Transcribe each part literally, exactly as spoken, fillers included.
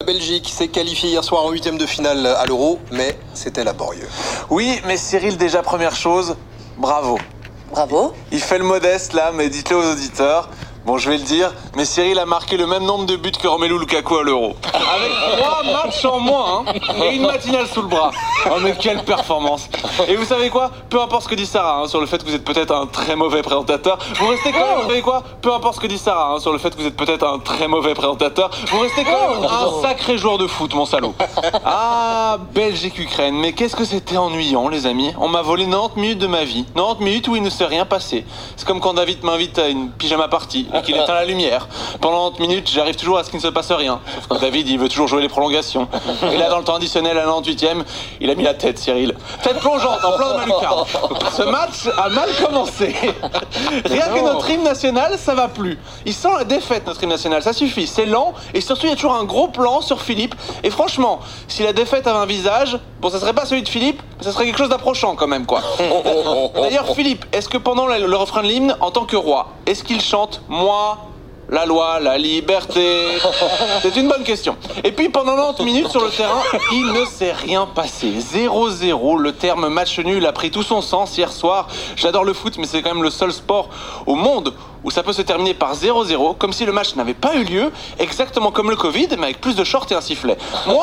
Belgique s'est qualifiée hier soir en huitième de finale à l'Euro, mais c'était laborieux. Oui, mais Cyril, déjà première chose, bravo. Bravo. Il fait le modeste là, mais dites-le aux auditeurs. Bon, je vais le dire, mais Cyril a marqué le même nombre de buts que Romelu Lukaku à l'Euro. Avec trois matchs en moins, hein, et une matinale sous le bras. Oh, mais quelle performance! Et vous savez quoi? Peu importe ce que dit Sarah hein, sur le fait que vous êtes peut-être un très mauvais présentateur, vous restez quand même, vous savez quoi? Peu importe ce que dit Sarah hein, sur le fait que vous êtes peut-être un très mauvais présentateur, vous restez quand même un sacré joueur de foot, mon salaud. Ah, Belgique-Ukraine, mais qu'est-ce que c'était ennuyant, les amis. On m'a volé quatre-vingt-dix minutes de ma vie. quatre-vingt-dix minutes où il ne s'est rien passé. C'est comme quand David m'invite à une pyjama party et qu'il éteint la lumière. Pendant trente minutes, j'arrive toujours à ce qu'il ne se passe rien. Sauf que David, il veut toujours jouer les prolongations. Et là, dans le temps additionnel, à la quatre-vingt-dix-huitième, il a mis la tête, Cyril. Tête plongeante, en plein dans ma lucarne. Ce match a mal commencé. Rien que notre hymne national, ça va plus. Il sent la défaite, notre hymne national, ça suffit. C'est lent, et surtout, il y a toujours un gros plan sur Philippe. Et franchement, si la défaite avait un visage, bon, ça serait pas celui de Philippe, mais ça serait quelque chose d'approchant quand même, quoi. D'ailleurs, Philippe, est-ce que pendant le, le refrain de l'hymne, en tant que roi, est-ce qu'il chante « Moi » la loi, la liberté. C'est une bonne question. Et puis pendant quatre-vingt-dix minutes sur le terrain, il ne s'est rien passé. zéro zéro, le terme match nul a pris tout son sens hier soir. J'adore le foot, mais c'est quand même le seul sport au monde où ça peut se terminer par zéro zéro, comme si le match n'avait pas eu lieu, exactement comme le Covid, mais avec plus de shorts et un sifflet. Moi,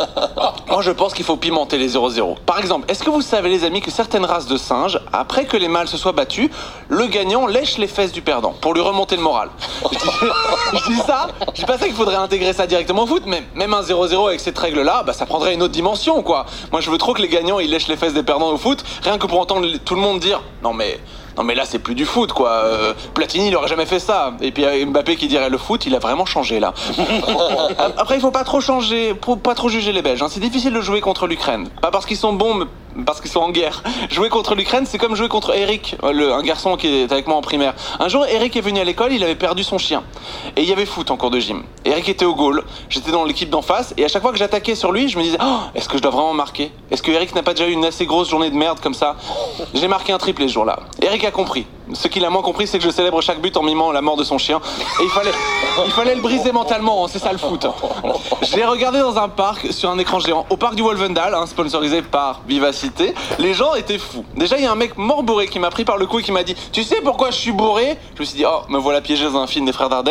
moi je pense qu'il faut pimenter les zéro zéro. Par exemple, est-ce que vous savez les amis que certaines races de singes, après que les mâles se soient battus, le gagnant lèche les fesses du perdant, pour lui remonter le moral. Je dis, je dis ça, je dis pas ça qu'il faudrait intégrer ça directement au foot, mais même un zéro zéro avec cette règle-là, bah, ça prendrait une autre dimension, quoi. Moi je veux trop que les gagnants ils lèchent les fesses des perdants au foot, rien que pour entendre tout le monde dire « Non mais... Non mais là c'est plus du foot quoi, euh, Platini il aurait jamais fait ça. » Et puis Mbappé qui dirait le foot il a vraiment changé là. Après il faut pas trop changer, pas trop juger les Belges, hein. C'est difficile de jouer contre l'Ukraine. Pas parce qu'ils sont bons mais parce qu'ils sont en guerre. Jouer contre l'Ukraine c'est comme jouer contre Eric, le, un garçon qui est avec moi en primaire. Un jour Eric est venu à l'école, il avait perdu son chien. Et il y avait foot en cours de gym. Eric était au goal, j'étais dans l'équipe d'en face et à chaque fois que j'attaquais sur lui je me disais oh, est-ce que je dois vraiment marquer? Est-ce que Eric n'a pas déjà eu une assez grosse journée de merde comme ça? J'ai marqué un triplé ce jour-là. Eric a compris. Ce qu'il a moins compris, c'est que je célèbre chaque but en mimant la mort de son chien. Et il fallait, il fallait le briser mentalement, hein, c'est ça le foot. Je l'ai regardé dans un parc, sur un écran géant, au parc du Wolvendal, hein, sponsorisé par Vivacité. Les gens étaient fous. Déjà, il y a un mec mort bourré qui m'a pris par le cou et qui m'a dit « Tu sais pourquoi je suis bourré ?» Je me suis dit « Oh, me voilà piégé dans un film des frères Dardenne. »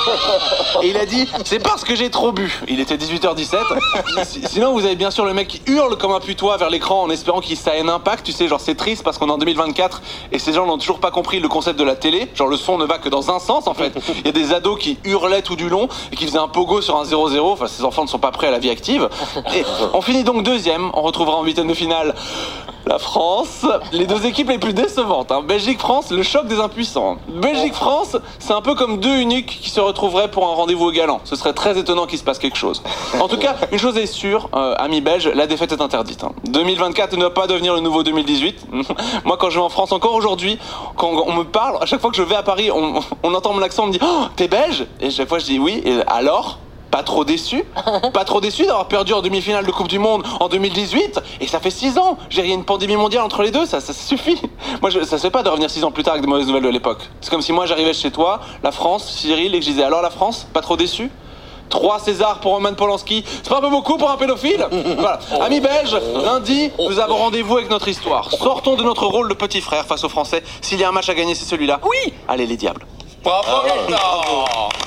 Et il a dit « C'est parce que j'ai trop bu. » Il était dix-huit heures dix-sept. Sinon, vous avez bien sûr le mec qui hurle comme un putois vers l'écran en espérant qu'il ça ait un impact. Tu sais, genre c'est triste parce qu'on est en deux mille vingt-quatre et ces gens n'ont toujours pas compris le concept de la télé. Genre le son ne va que dans un sens en fait. Il y a des ados qui hurlaient tout du long et qui faisaient un pogo sur un zéro zéro. Enfin, ces enfants ne sont pas prêts à la vie active. Et on finit donc deuxième. On retrouvera en huitième de finale la France, les deux équipes les plus décevantes, hein. Belgique-France, le choc des impuissants. Belgique-France, c'est un peu comme deux uniques qui se retrouveraient pour un rendez-vous au galant. Ce serait très étonnant qu'il se passe quelque chose. En tout cas, une chose est sûre, euh, amis belges, la défaite est interdite. Hein. deux mille vingt-quatre ne doit pas devenir le nouveau deux mille dix-huit. Moi, quand je vais en France, encore aujourd'hui, quand on me parle, à chaque fois que je vais à Paris, on, on entend mon accent, on me dit oh, « T'es belge ?» Et chaque fois, je dis « Oui, et alors ?» Pas trop déçu, pas trop déçu d'avoir perdu en demi-finale de Coupe du Monde en deux mille dix-huit, et ça fait six ans. J'ai rien une pandémie mondiale entre les deux, ça, ça, ça suffit. Moi, je, ça se fait pas de revenir six ans plus tard avec des mauvaises nouvelles de l'époque. C'est comme si moi j'arrivais chez toi, la France, Cyril, et que je disais alors la France, pas trop déçu. Trois Césars pour Roman Polanski, c'est pas un peu beaucoup pour un pédophile? Voilà. Amis belges, lundi, nous avons rendez-vous avec notre histoire. Sortons de notre rôle de petit frère face aux Français. S'il y a un match à gagner, c'est celui-là. Oui. Allez les diables. Bravo, Gaëtan.